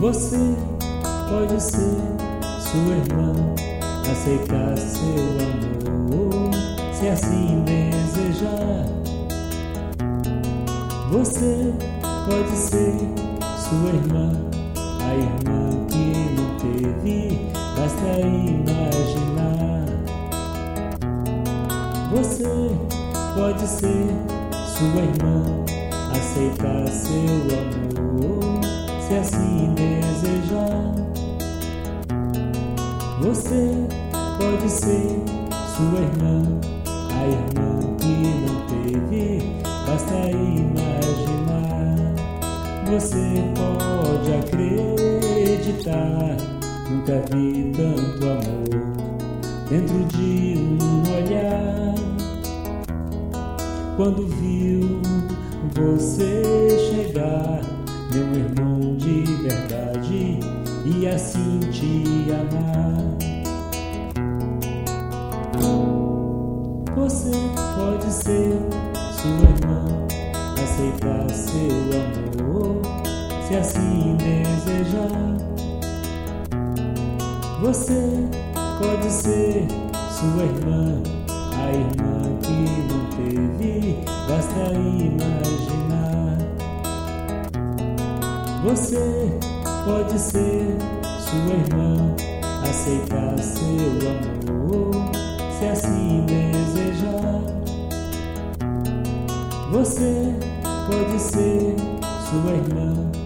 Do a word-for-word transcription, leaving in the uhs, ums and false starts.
Você pode ser sua irmã, aceitar seu amor, se assim desejar. Você pode ser sua irmã, a irmã que não teve, basta imaginar. Você pode ser sua irmã, aceitar seu amor, se assim desejar. Você pode ser sua irmã, a irmã que não teve, basta imaginar. Você pode acreditar, nunca vi tanto amor dentro de um olhar. Quando viu você chegar, meu irmão de verdade, e assim te amar. Você pode ser sua irmã, aceitar seu amor, se assim desejar. Você pode ser sua irmã, a irmã que não teve, basta imaginar. Você pode ser sua irmã, aceitar seu amor, se assim desejar. Você pode ser sua irmã,